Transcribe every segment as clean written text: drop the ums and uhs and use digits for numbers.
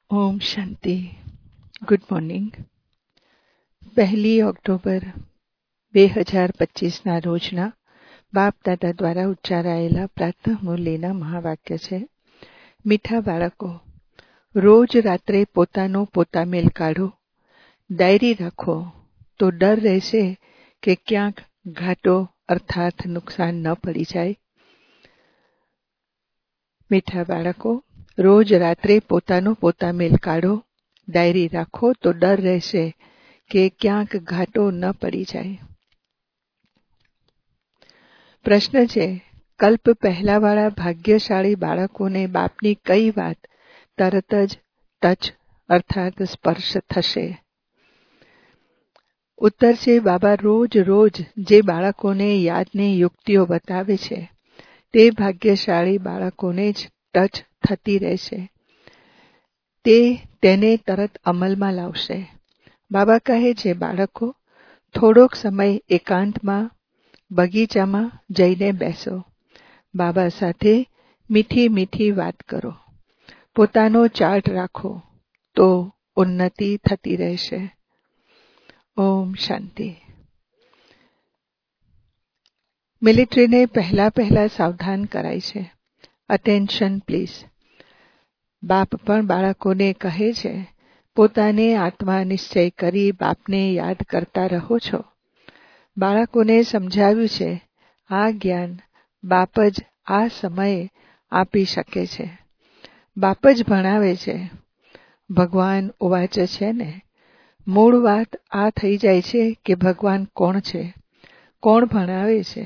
ઓમ શાંતિ. Good morning. 1 October 2025ના રોજના બાપ દાદા દ્વારા ઉચ્ચારાયેલા પ્રાતઃ મુરલીના મહાવાક્ય છે. મીઠા બાળકો, રોજ રાત્રે પોતાનો પોતામેલ કાઢો, ડાયરી રાખો તો ડર રહેશે કે ક્યાંક ઘાટો અર્થાત નુકસાન ન પડી જાય. મીઠા બાળકો, રોજ રાત્રે પોતાનો પોતામેલ કાઢો, ડાયરી રાખો તો ડર રહેશે કે ક્યાંક ઘાટો ન પડી જાય. પ્રશ્ન છે, કલ્પ પહેલાવાળા ભાગ્યશાળી બાળકોને બાપની કઈ વાત તરત જ ટચ અર્થાત સ્પર્શ થશે? ઉત્તર છે, બાબા રોજ રોજ જે બાળકોને યાદની યુક્તિઓ બતાવે છે તે ભાગ્યશાળી બાળકોને જ ટચ થતી રહેશે. તે તેને તરત અમલમાં લાવશે. બાબા કહે છે, બાળકો, થોડોક સમય એકાંતમાં બગીચામાં જઈને બેસો. બાબા સાથે મીઠી મીઠી વાત કરો. પોતાનો ચાર્ટ રાખો તો ઉન્નતિ થતી રહેશે. ઓમ શાંતિ. મિલિટરીને પહેલા સાવધાન કરાય છે. Attention please. બાપ પણ બાળકોને કહે છે, પોતાને આત્મા નિશ્ચય કરી બાપને યાદ કરતા રહો છો. બાળકોને સમજાવ્યું છે, આ જ્ઞાન બાપ જ આ સમયે આપી શકે છે. બાપ જ ભણાવે છે. ભગવાન ઉવાચ છે ને. મૂળ વાત આ થઈ જાય છે કે ભગવાન કોણ છે, કોણ ભણાવે છે.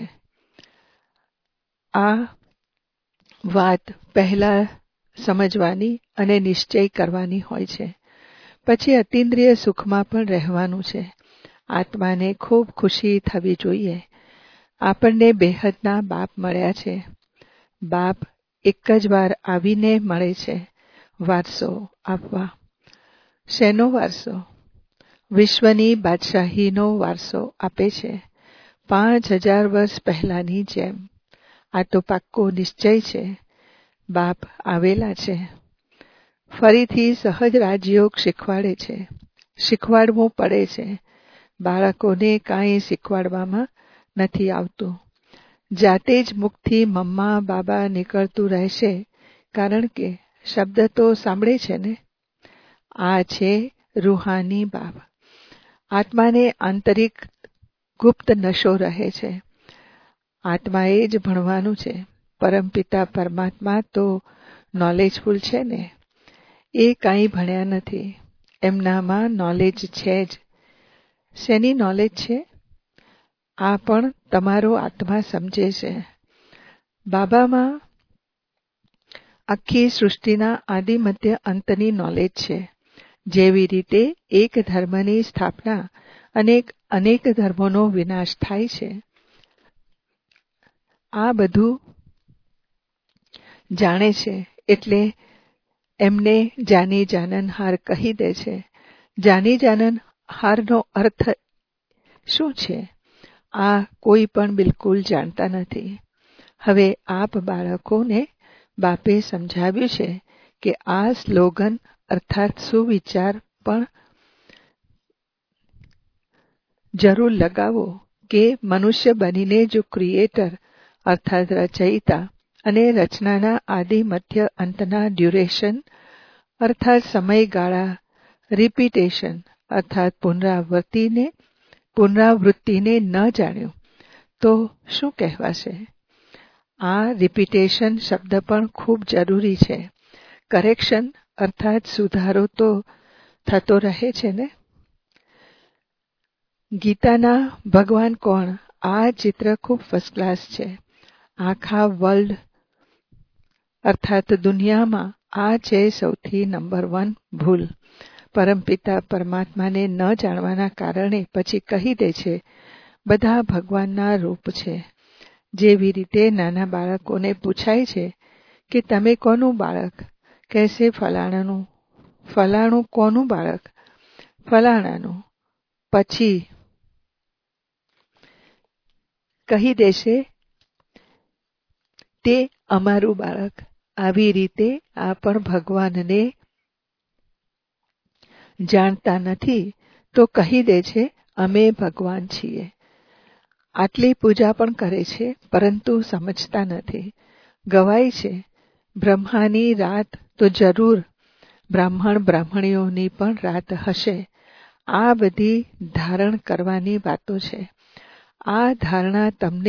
આ વાત પહેલા સમજવાની અને નિશ્ચય કરવાની હોય છે. પછી અતિન્દ્રિય સુખમાં પણ રહેવાનું છે. આત્માને ખૂબ ખુશી થવી જોઈએ. આપણને બેહદના બાપ મળ્યા છે. બાપ એક જ વાર આવીને મળે છે વારસો આપવા. શેનો વારસો? વિશ્વની બાદશાહીનો વારસો આપે છે. 5000 વર્ષ પહેલાની જેમ. આ તો પાક્કો નિશ્ચય છે. બાપ આવેલા છે. ફરીથી સહજ રાજયોગ શીખવાડે છે. શીખવાડવું પડે છે. બાળકોને કાંઈ શીખવાડવામાં નથી આવતું. જાતે જ મુખથી મમ્મા બાબા નીકળતું રહેશે, કારણ કે શબ્દ તો સાંભળે છે ને. આ છે રૂહાની બાપ. આત્માને આંતરિક ગુપ્ત નશો રહે છે. આત્માએ જ ભણવાનું છે. પરમપિતા પરમાત્મા તો નોલેજફુલ છે ને. એ કાંઈ ભણ્યા નથી. એમનામાં નોલેજ છે જ. શેની નોલેજ છે? આ પણ તમારો આત્મા સમજે છે. બાબામાં આખી સૃષ્ટિના આદિ મધ્ય અંતની નોલેજ છે. જેવી રીતે એક ધર્મની સ્થાપના અને અનેક ધર્મોનો વિનાશ થાય છે. આ બધું જાણે છે એટલે એમને જાની જાનનહાર કહી દે છે. જાની જાનનહારનો અર્થ શું છે? આ કોઈ પણ બિલકુલ જાણતા નથી. હવે આપ બાળકોને બાપે સમજાવ્યું છે કે આ સ્લોગન અર્થાત સુવિચાર પણ જરૂર લગાવો કે મનુષ્ય બનીને જો ક્રિએટર અર્થાત રચયિતા અને રચનાના આદિ મધ્ય અંતના ડ્યુરેશન અર્થાત સમયગાળા, રિપીટેશન અર્થાત પુનરાવૃત્તિને ન જાણ્યું તો શું કહેવાશે? આ રિપીટેશન શબ્દ પણ ખૂબ જરૂરી છે. કરેક્શન અર્થાત સુધારો તો થતો રહે છે ને. ગીતાના ભગવાન કોણ? આ ચિત્ર ખૂબ ફર્સ્ટ ક્લાસ છે. આખા વર્લ્ડ અર્થાત દુનિયામાં આ છે સૌથી નંબર 1 ભૂલ. પરમપિતા પરમાત્માને ન જાણવાના કારણે પછી કહી દે છે બધા ભગવાનના રૂપ છે. જેવી રીતે નાના બાળકોને પૂછાય છે કે તમે કોનું બાળક? કહેશે ફલાણાનું. ફલાણું કોનું બાળક? ફલાણાનું. પછી કહી દેશે તે અમારું બાળક. આવી રીતે આ પણ ભગવાનને જાણતા નથી તો કહી દે છે અમે ભગવાન છીએ. આટલી પૂજા પણ કરે છે પરંતુ સમજતા નથી. ગવાય છે બ્રહ્માની રાત તો જરૂર બ્રાહ્મણ બ્રાહ્મણીઓની પણ રાત હશે. આ બધી ધારણ કરવાની વાતો છે. આ ધારણા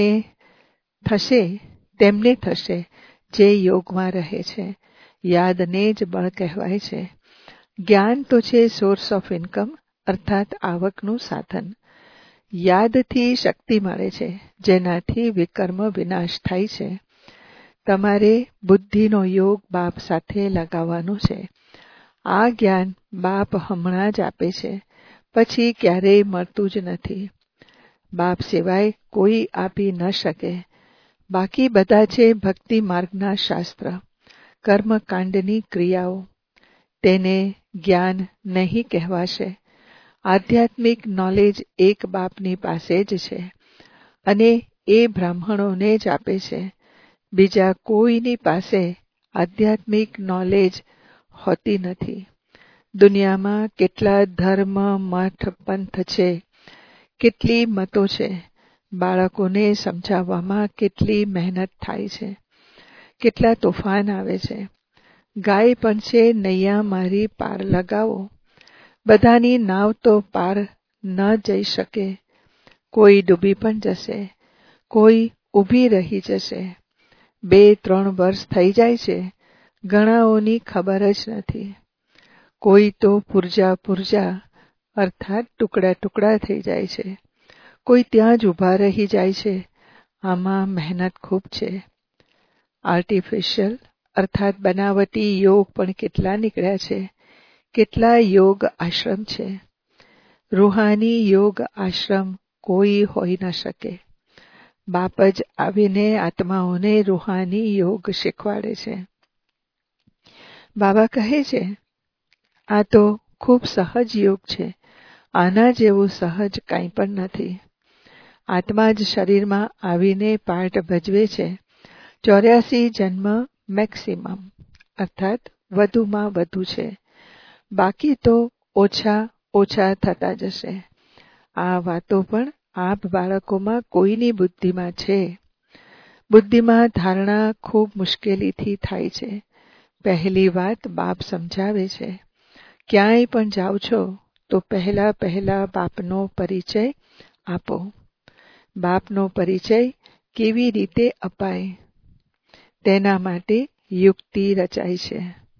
તેમને થશે જે યોગમાં રહે છે. યાદને જ બળ કહેવાય છે. જ્ઞાન તો છે સોર્સ ઓફ ઇન્કમ અર્થાત આવકનું સાધન. યાદથી શક્તિ મળે છે જેનાથી વિકર્મ વિનાશ થાય છે. તમારે બુદ્ધિનો યોગ બાપ સાથે લગાવવાનો છે. આ જ્ઞાન બાપ હમણાં જ આપે છે, પછી ક્યારેય મળતું જ નથી. બાપ સિવાય કોઈ આપી ન શકે. બાકી બધા છે ભક્તિ માર્ગના શાસ્ત્ર, કર્મકાંડની ક્રિયાઓ. તેને જ્ઞાન નહીં કહેવાશે. આધ્યાત્મિક નોલેજ એક બાપની પાસે જ છે અને એ બ્રાહ્મણોને જ આપે છે. બીજા કોઈની પાસે આધ્યાત્મિક નોલેજ હોતી નથી. દુનિયામાં કેટલા ધર્મ મઠ પંથ છે, કેટલી મતો છે. બાળકોને સમજાવવામાં કેટલી મહેનત થાય છે. કેટલા તોફાન આવે છે. ગાય પણ છે નૈયા મારી પાર લગાવો. બધાની નાવ તો પાર ન જઈ શકે. કોઈ ડૂબી પણ જશે, કોઈ ઊભી રહી જશે. 2-3 વર્ષ થઈ જાય છે, ઘણાઓની ખબર જ નથી. કોઈ તો પુરજા અર્થાત ટુકડા ટુકડા થઈ જાય છે. કોઈ ત્યાં જ ઊભા રહી જાય છે. આમાં મહેનત ખૂબ છે. આર્ટિફિશિયલ અર્થાત બનાવટી યોગ પણ કેટલા નીકળ્યા છે. કેટલા યોગ આશ્રમ છે. રૂહાની યોગ આશ્રમ કોઈ હોઈ ન શકે. બાપ જ આવીને આત્માઓને રૂહાની યોગ શીખવાડે છે. બાબા કહે છે આ તો ખૂબ સહજ યોગ છે. આના જેવું સહજ કંઈ પણ નથી. આત્મા જ શરીરમાં આવીને પાઠ ભજવે છે. 84 જન્મ મેક્સિમમ અર્થાત વધુમાં વધુ છે. બાકી તો ઓછા થતા જશે. આ વાતો પણ આપ બાળકોમાં કોઈની બુદ્ધિમાં છે. બુદ્ધિમાં ધારણા ખૂબ મુશ્કેલીથી થાય છે. પહેલી વાત બાપ સમજાવે છે. ક્યાંય પણ જાઓ છો તો પહેલા બાપનો પરિચય આપો. બાપનો પરિચય કેવી રીતે અપાય તેના માટે યુક્તિ રચાય છે.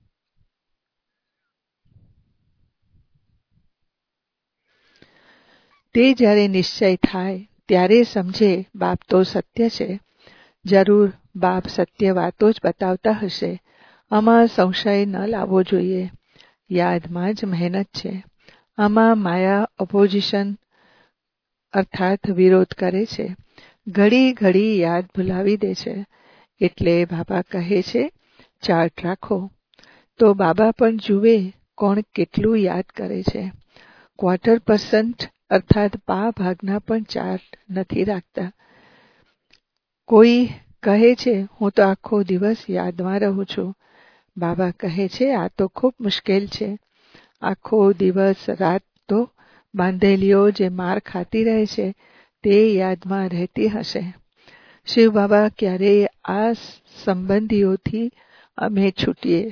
તે જ્યારે નિશ્ચય થાય ત્યારે સમજે બાપ તો સત્ય છે. જરૂર બાપ સત્ય વાતો જ બતાવતા હશે. આમાં સંશય ન લાવવો જોઈએ. યાદમાં જ મહેનત છે. આમાં માયા ઓપોઝિશન અર્થાત વિરોધ કરે છે. ઘડી યાદ ભૂલાવી દે છે. એટલે બાબા કહે છે ચાર્ટ રાખો. તો બાબા પણ જુએ કોણ કેટલું યાદ કરે છે. 25% અર્થાત પા ભાગના પણ ચાર્ટ નથી રાખતા. કોઈ કહે છે હું તો આખો દિવસ યાદમાં રહું છું. બાબા કહે છે આ તો ખૂબ મુશ્કેલ છે. આખો દિવસ રાત તો બાંધેલીઓ જે માર ખાતી રહે છે તે યાદમાં રહેતી હશે. શિવ બાબા ક્યારેય આ સંબંધીઓથી અમે છૂટીએ.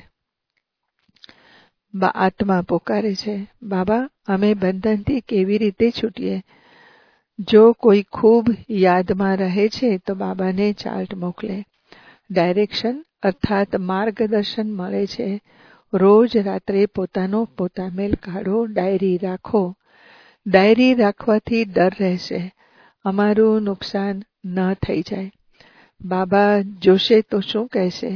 આત્મા પોકારે છે બાબા અમે બંધનથી કેવી રીતે છૂટીએ. જો કોઈ ખૂબ યાદમાં રહે છે તો બાબાને ચાર્ટ મોકલે. ડાયરેક્શન અર્થાત માર્ગદર્શન મળે છે. રોજ રાત્રે પોતા મેલ કાઢો. ડાયરી રાખો. ડાયરી રાખવાથી ડર રહેશે અમારું નુકસાન ન થઈ જાય. બાબા જોશે તો શું કહેશે.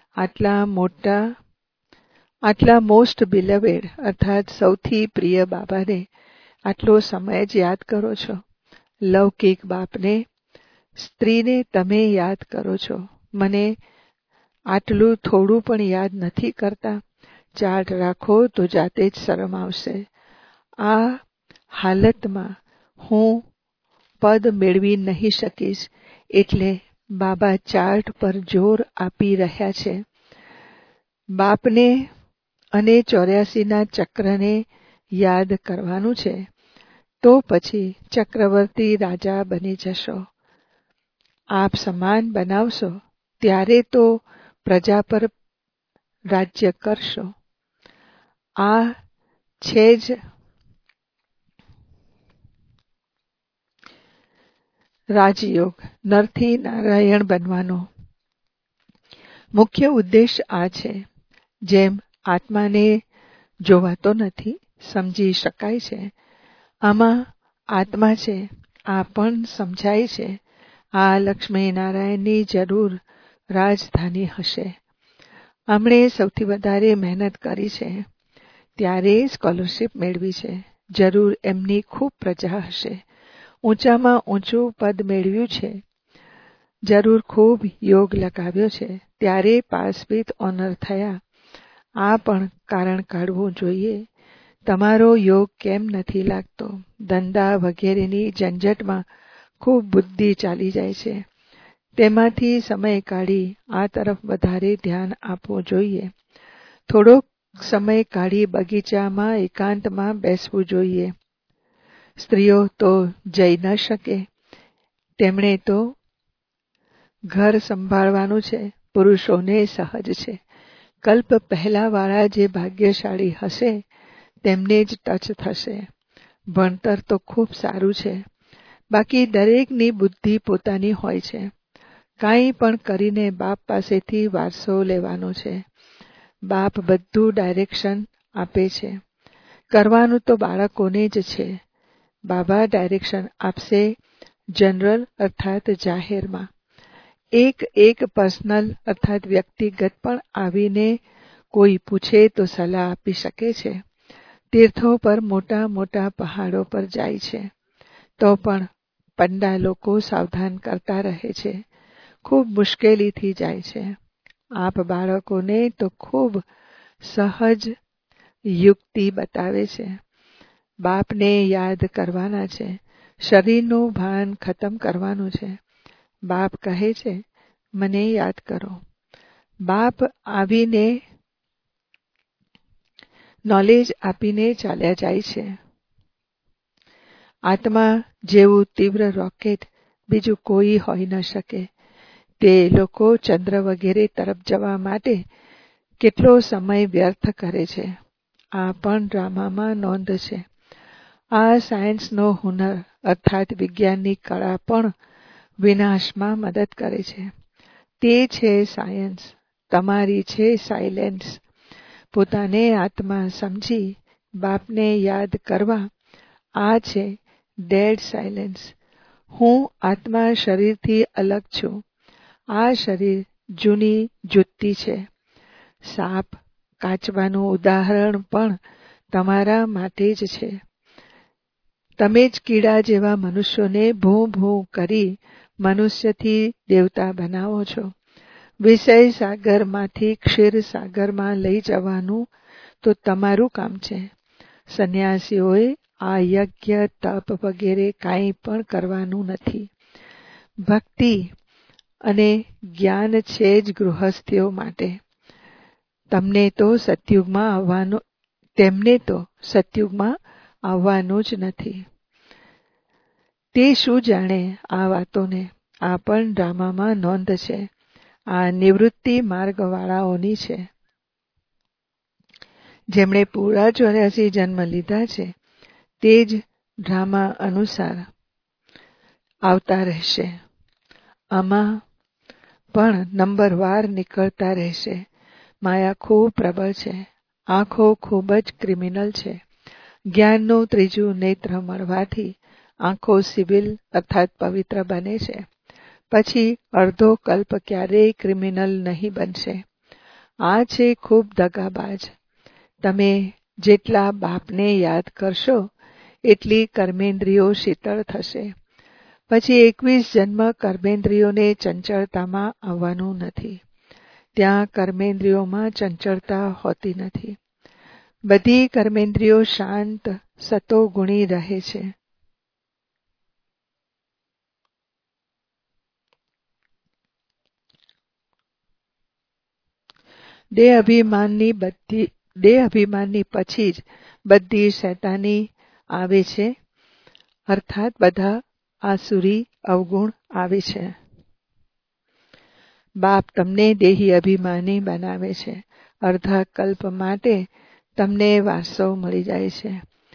આટલા મોસ્ટ બિલવેડ અર્થાત સૌથી પ્રિય બાબાને આટલો સમય જ યાદ કરો છો. લૌકિક બાપને સ્ત્રીને તમે યાદ કરો છો. મને આટલું થોડું પણ યાદ નથી કરતા. ચાર્ટ રાખો તો જાતે જ શરમ આવશે. આ હાલતમાં હું પદ મેળવી નહીં શકીશ. એટલે બાબા ચાર્ટ પર જોર આપી રહ્યા છે. બાપને અને 84ના ચક્રને યાદ કરવાનું છે તો પછી ચક્રવર્તી રાજા બની જશો. આપ સમાન બનાવશો ત્યારે તો પ્રજા પર રાજ્ય કરશો. આ છે જ રાજયોગ, નરથી નારાયણ બનવાનો મુખ્ય ઉદ્દેશ આ છે. જેમ આત્માને જોવાતો નથી, સમજી શકાય છે. આમાં આત્મા છે આ પણ સમજાય છે. આ લક્ષ્મી નારાયણની જરૂર રાજધાની હશે. આમણે સૌથી વધારે મહેનત કરી છે, ત્યારે સ્કોલરશીપ મેળવી છે. જરૂર એમની ખૂબ પ્રજા હશે. ઊંચામાં ઊંચું પદ મેળવ્યું છે. જરૂર ખૂબ યોગ લગાવ્યો છે, ત્યારે પાસ વિથ ઓનર થયા. આ પણ કારણ કાઢવું જોઈએ. તમારો યોગ કેમ નથી લાગતો? ધંધા વગેરેની ઝંઝટમાં ખૂબ બુદ્ધિ ચાલી જાય છે. તેમાંથી સમય કાઢી આ તરફ વધારે ધ્યાન આપવું જોઈએ. થોડોક સમય કાઢી બગીચામાં એકાંતમાં બેસવું જોઈએ. સ્ત્રીઓ તો જઈ ન શકે, તેમણે તો ઘર સંભાળવાનું છે. પુરુષોને સહજ છે. કલ્પ પહેલાવાળા જે ભાગ્યશાળી હશે તેમને જ ટચ થશે. ભણતર તો ખૂબ સારું છે. બાકી દરેકની બુદ્ધિ પોતાની હોય છે. કાંઈ પણ કરીને બાપ પાસેથી વારસો લેવાનો છે. બાપ બધું ડાયરેક્શન આપે છે. કરવાનું તો બાળકોને જ છે. બાબા ડાયરેક્શન આપશે જનરલ અર્થાત જાહેરમાં. એક પર્સનલ અર્થાત વ્યક્તિગત પણ આવીને કોઈ પૂછે તો સલાહ આપી શકે છે. તીર્થો પર મોટા મોટા પહાડો પર જાય છે તો પણ પંડા લોકો સાવધાન કરતા રહે છે. ખૂબ મુશ્કેલીથી જાય છે. આપ બાળકોને તો ખૂબ સહજ યુક્તિ બતાવે છે. બાપને યાદ કરવાના છે. શરીરનું ભાન ખતમ કરવાનું છે. બાપ કહે છે, મને યાદ કરો. બાપ આવીને નોલેજ આપીને ચાલ્યા જાય છે. આત્મા જેવું તીવ્ર રોકેટ બીજું કોઈ હોઈ ન શકે. તે લોકો ચંદ્ર વગેરે તરફ જવા માટે કેટલો સમય વ્યર્થ કરે છે. આ પણ ડ્રામામાં નોંધ છે. આ સાયન્સનો હુનર અર્થાત વિજ્ઞાનની કળા પણ વિનાશમાં મદદ કરે છે. તે છે સાયન્સ. તમારી છે સાયલેન્સ. પોતાને આત્મા સમજી બાપને યાદ કરવા. આ છે ડેડ સાયલેન્સ. હું આત્મા શરીરથી અલગ છું. આ શરીર જૂની જુત્તી છે. સાપ કાચબાનું ઉદાહરણ પણ તમારા માટે જ છે. તમે જ કીડા જેવા મનુષ્યોને ભૂ ભૂ કરી મનુષ્યથી દેવતા બનાવો છો. વિષય સાગરમાંથી ક્ષીર સાગરમાં લઈ જવાનું તો તમારું કામ છે. સંન્યાસીઓએ આ યજ્ઞ તપ વગેરે કાંઈ પણ કરવાનું નથી. ભક્તિ અને જ્ઞાન છે જ ગૃહસ્થીઓ માટે. તેમને તો સતયુગમાં આવવાનું જ નથી. તે શું જાણે આ વાતોને? આ પણ ડ્રામામાં નોંધ છે. આ નિવૃત્તિ માર્ગવાળાઓની છે. જેમણે પૂરા 84 જન્મ લીધા છે તે જ ડ્રામા અનુસાર આવતા રહેશે. આમાં પણ નંબરવાર નીકળતા રહેશે. માયા ખૂબ પ્રબળ છે. આંખો ખૂબ જ ક્રિમિનલ છે. જ્ઞાનનું ત્રીજું નેત્ર મળવાથી આંખો સિવિલ અર્થાત પવિત્ર બને છે. પછી અડધો કલ્પ ક્યારેય ક્રિમિનલ નહીં બનશે. આ છે ખૂબ દગાબાજ. તમે જેટલા બાપને યાદ કરશો એટલી કર્મેન્દ્રિયો શીતળ થશે. પછી 21 જન્મ કર્મેન્દ્રિયોને ચંચળતામાં આવવાનું નથી. ત્યાં કર્મેન્દ્રિયોમાં ચંચળતા હોતી નથી. બધી કર્મેન્દ્રિયો શાંત સતોગુણી રહે છે. દેહ અભિમાનની બધી દેહ અભિમાનની પછી જ બધી શૈતાની આવે છે, અર્થાત બધા આસુરી અવગુણ આવે છે. બાપ તમને દેહી અભિમાની બનાવે છે. અર્ધા કલ્પ માટે તમને વારસો મળી જાય છે.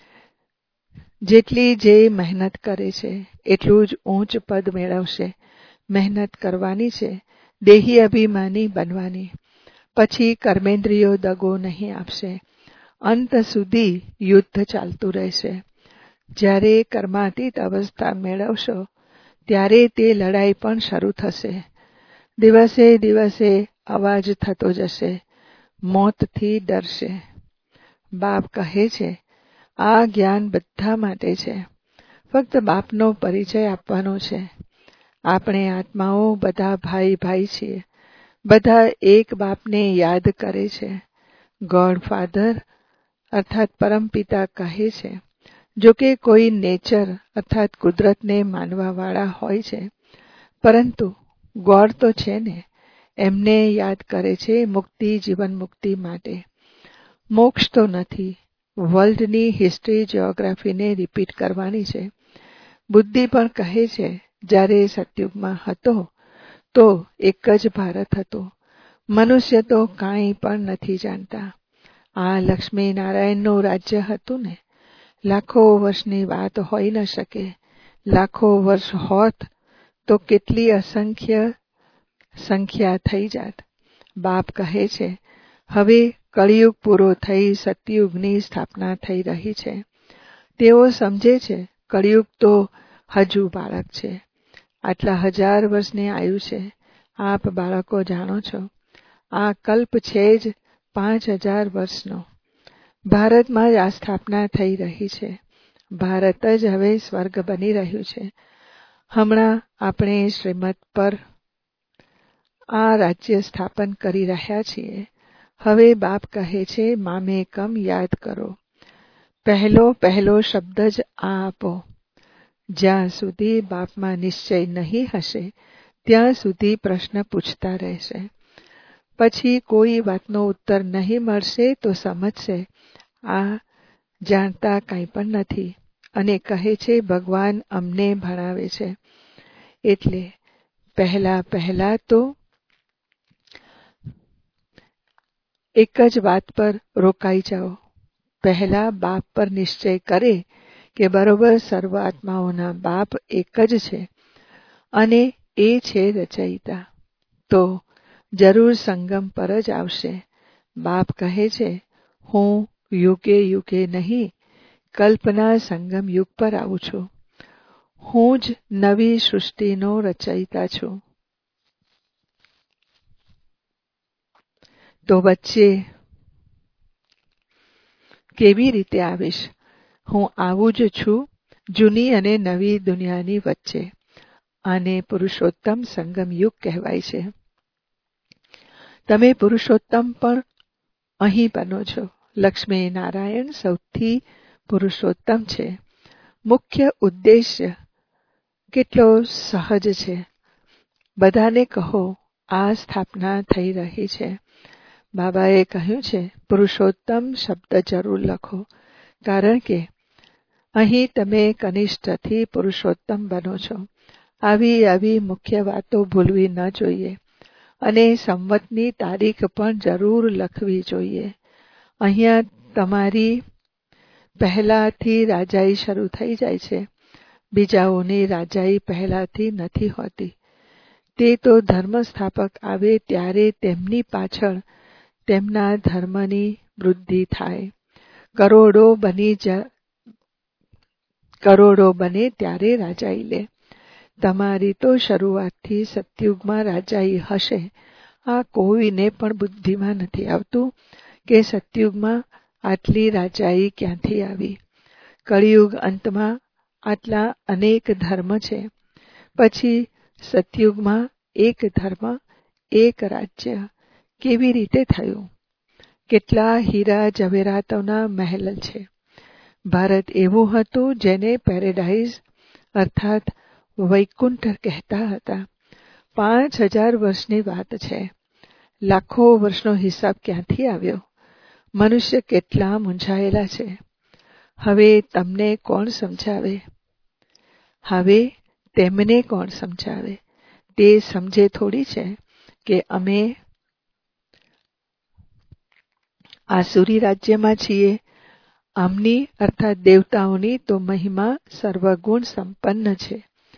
જેટલી જે મહેનત કરે છે એટલું જ ઊંચ પદ મેળવશે. મહેનત કરવાની છે, દેહી અભિમાની બનવાની. પછી કર્મેન્દ્રિયો દગો નહીં આપશે. અંત સુધી યુદ્ધ ચાલતું રહેશે. જ્યારે કર્માતીત અવસ્થા મેળવશો ત્યારે તે લડાઈ પણ શરૂ થશે. દિવસે દિવસે અવાજ થતો જશે, મોતથી ડરશે. બાપ કહે છે, આ જ્ઞાન બધા માટે છે. ફક્ત બાપનો પરિચય આપવાનો છે. આપણે આત્માઓ બધા ભાઈ ભાઈ છીએ. બધા એક બાપને યાદ કરે છે. ગોડ ફાધર અર્થાત પરમપિતા કહે છે. જો કે કોઈ નેચર અર્થાત કુદરતને માનવાવાળા હોય છે, પરંતુ ગોડ તો છે ને, એમને યાદ કરે છે મુક્તિ, જીવન મુક્તિ માટે. મોક્ષ તો નથી. વર્લ્ડની હિસ્ટ્રી, જીઓગ્રાફીને રિપીટ કરવાની છે. બુદ્ધિ પણ કહે છે, જ્યારે સતયુગમાં હતો તો એક જ ભારત હતો. મનુષ્ય તો કાંઈ પણ નથી જાણતા. આ લક્ષ્મી નારાયણનું રાજ્ય હતું ને. લાખો વર્ષની વાત હોઈ ન શકે. લાખો વર્ષ હોત તો કેટલી અસંખ્ય સંખ્યા થઈ જાત. બાપ કહે છે, હવે કળિયુગ પૂરો થઈ સતયુગની સ્થાપના થઈ રહી છે. તેઓ સમજે છે કળિયુગ તો હજુ બાળક છે. આટલા 1000 વર્ષની આયુ છે. આપ બાળકો જાણો છો, આ કલ્પ છે જ 5000 વર્ષનો. ભારતમાં જ આ સ્થાપના થઈ રહી છે. ભારત જ હવે સ્વર્ગ બની રહ્યું છે. હમણાં આપણે શ્રીમત પર આ રાજ્ય સ્થાપન કરી રહ્યા છીએ. હવે બાપ કહે છે, મામેકમ યાદ કરો. પહેલો શબ્દ જ આ આપો. જ્યાં સુધી બાપમાં નિશ્ચય નહીં હશે ત્યાં સુધી પ્રશ્ન પૂછતા રહેશે. પછી કોઈ વાતનો ઉત્તર નહીં મળશે તો સમજશે આ જાણતા કંઈ પણ નથી. અને કહે છે ભગવાન અમને ભણાવે છે. એટલે પહેલા તો એક જ વાત પર રોકાઈ જાઓ. પહેલા બાપ પર નિશ્ચય કરે કે બરોબર સર્વ આત્માઓના બાપ એક જ છે અને એ છે રચયિતા, તો જરૂર સંગમ પર જ આવશે. બાપ કહે છે, હું યુગે યુગે નહીં, કલ્પના સંગમ યુગ પર આવું છું. હું જ નવી સૃષ્ટિનો રચયિતા છું. તો વચ્ચે કેવી રીતે આવીશ? હું આવું જ છું જૂની અને નવી દુનિયાની વચ્ચે. આને પુરુષોત્તમ સંગમ યુગ કહેવાય છે. તમે પુરુષોત્તમ પણ અહીં બનો છો. લક્ષ્મી નારાયણ સૌથી પુરુષોત્તમ છે. મુખ્ય ઉદ્દેશ્ય કેટલો સહજ છે. બધાને કહો આ સ્થાપના થઈ રહી છે. બાબાએ કહ્યું છે પુરુષોત્તમ શબ્દ જરૂર લખો, કારણ કે અહીં તમે કનિષ્ઠથી પુરુષોત્તમ બનો છો. આવી મુખ્ય વાતો ભૂલવી ન જોઈએ અને સંવતની તારીખ પણ જરૂર લખવી જોઈએ. અહીંયા તમારી પહેલાથી રાજાઈ શરૂ થઈ જાય છે. બીજાઓની રાજાઈ પહેલાથી નથી હોતી. તે તો ધર્મ સ્થાપક આવે ત્યારે તેમની પાછળ તેમના ધર્મની વૃદ્ધિ થાય. કરોડો બને ત્યારે રાજાઈ લે. તમારી તો શરૂઆતથી સતયુગમાં રાજાઈ હશે. આ કોઈને પણ બુદ્ધિમાં નથી આવતું કે સતયુગમાં આટલી રાજાઈ ક્યાંથી આવી. કળિયુગ અંતમાં આટલા અનેક ધર્મ છે. પછી સતયુગમાં એક ધર્મ, એક રાજ્ય કેવી રીતે થયું? કેટલા હીરા જવેરાતોના મહેલ છે. ભારત એવું હતું જેને પેરેડાઇઝ અર્થાત વૈકુંઠ કહેતા હતા. 5000 વર્ષની વાત છે. લાખો વર્ષનો હિસાબ ક્યાંથી આવ્યો? મનુષ્ય કેટલા મૂંઝાયેલા છે. હવે તમને કોણ સમજાવે? હવે તેમને કોણ સમજાવે? તે સમજે થોડી છે કે અમે આસુરી રાજ્યમાં છીએ. આમની અર્થાત દેવતાઓની તો મહિમા સર્વગુણ સંપન્ન છે.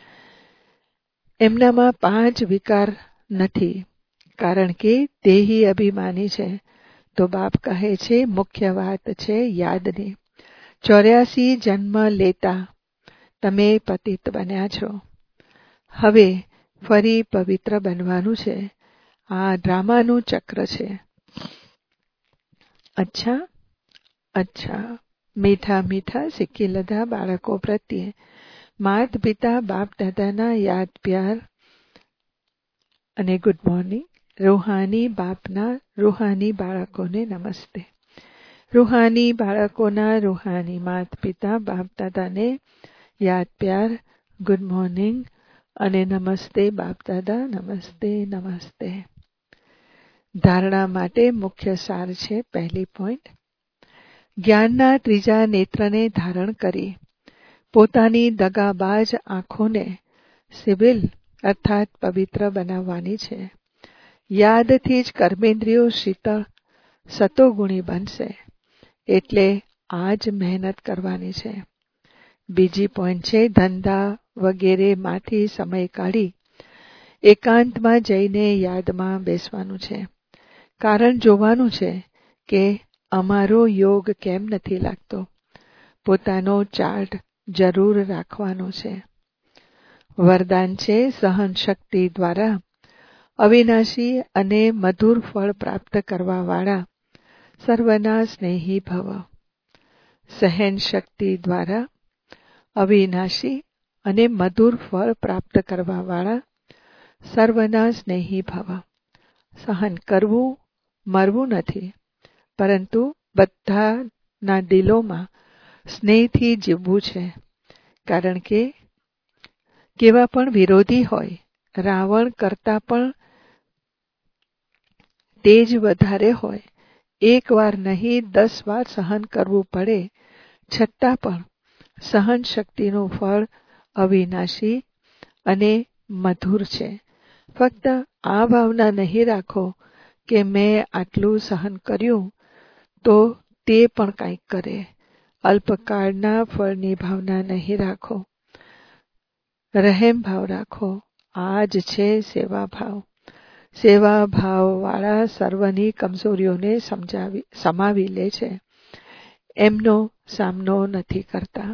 એમનામાં 5 વિકાર નથી, કારણ કે દેહી અભિમાની છે. તો બાપ કહે છે મુખ્ય વાત છે યાદની. 84 જન્મ લેતા તમે પતિત બન્યા છો. હવે ફરી પવિત્ર બનવાનું છે. આ ડ્રામાનું ચક્ર છે. અચ્છા. મીઠા મીઠા શીખી લીધા બાળકો પ્રત્યે માત પિતા બાપ દાદાના યાદ પ્યાર અને ગુડ મોર્નિંગ. રૂહાની બાપના રૂહાની બાળકોને નમસ્તે. રૂહાની બાળકોના રૂહાની માત પિતા બાપ દાદાને યાદ પ્યાર, ગુડ મોર્નિંગ અને નમસ્તે બાપ દાદા. નમસ્તે. ધારણા માટે મુખ્ય સાર છે. પહેલી પોઈન્ટ, જ્ઞાનના ત્રીજા નેત્રને ધારણ કરી પોતાની દગાબાજ આંખોને સિવિલ અર્થાત પવિત્ર બનાવવાની છે. યાદથી જ કર્મેન્દ્રિયો શીતળ સતોગુણી બનશે. એટલે આ જ મહેનત કરવાની છે. બીજી પોઈન્ટ છે, ધંધા વગેરેમાંથી સમય કાઢી એકાંતમાં જઈને યાદમાં બેસવાનું છે. કારણ જોવાનું છે કે અમારો યોગ કેમ નથી લાગતો. પોતાનો ચાર્ટ જરૂર રાખવાનો છે. વરદાન છે, સહન શક્તિ દ્વારા અવિનાશી અને મધુર ફળ પ્રાપ્ત કરવાવાળા સર્વના સ્નેહી ભવ. સહન શક્તિ દ્વારા અવિનાશી અને મધુર ફળ પ્રાપ્ત કરવાવાળા સર્વના સ્નેહી ભવ. સહન કરવું મરવું નથી, પરંતુ બધાના દિલોમાં સ્નેહથી જીવવું છે. કારણ કે કેવા પણ વિરોધી હોય, રાવણ કરતા પણ તેજ વધારે હોય, 1 વાર નહીં 10 વાર સહન કરવું પડે, છતાં પણ સહન શક્તિનું ફળ અવિનાશી અને મધુર છે. ફક્ત આ ભાવના નહીં રાખો કે મેં આટલું સહન કર્યું તો તે પણ કંઈક કરે. અલ્પકાળના ફળની ભાવના નહીં રાખો. રહેમ ભાવ રાખો. આ જ છે સેવા ભાવ. સેવા ભાવવાળા સર્વની કમજોરીઓને સમાવી લે છે. એમનો સામનો નથી કરતા.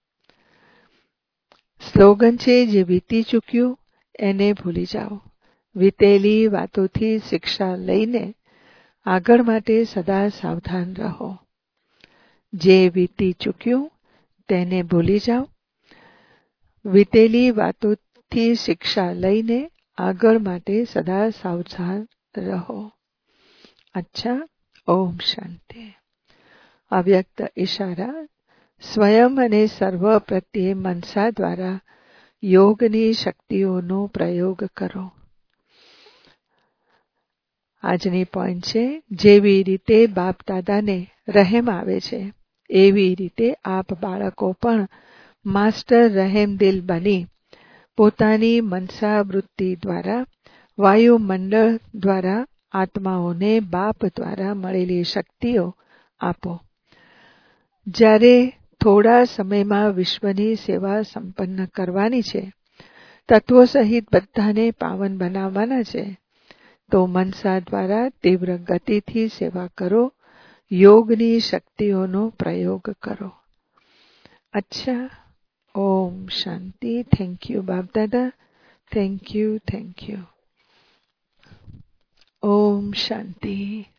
સ્લોગન છે, જે વીતી ચૂક્યું એને ભૂલી જાઓ. વીતેલી વાતોથી શિક્ષા લઈને આગળ માટે સદા સાવધાન રહો. જે વીતી ચૂક્યું તેને ભૂલી જાઓ. વીતેલી વાતોથી શિક્ષા લઈને આગળ માટે સદા સાવધાન રહો. ઓમ શાંતિ. અવ્યક્ત ઈશારા. સ્વયં અને સર્વ પ્રત્યે મનસા દ્વારા યોગની શક્તિઓનો પ્રયોગ કરો. આજની પોઈન્ટ છે, જેવી રીતે બાપ દાદાને રહેમ આવે છે, એવી રીતે આપ બાળકો પણ માસ્ટર રહેમદિલ બની પોતાની મનસા વૃત્તિ દ્વારા વાયુમંડળ દ્વારા આત્માઓને બાપ દ્વારા મળેલી શક્તિઓ આપો. જ્યારે થોડા સમયમાં વિશ્વની સેવા સંપન્ન કરવાની છે, તત્વો સહિત બધાને પાવન બનાવવાના છે, તો મનસા દ્વારા તીવ્ર ગતિથી સેવા કરો. યોગની શક્તિઓનો પ્રયોગ કરો. ઓમ શાંતિ. થેન્ક યુ બાપ દાદા. Thank you. ઓમ શાંતિ.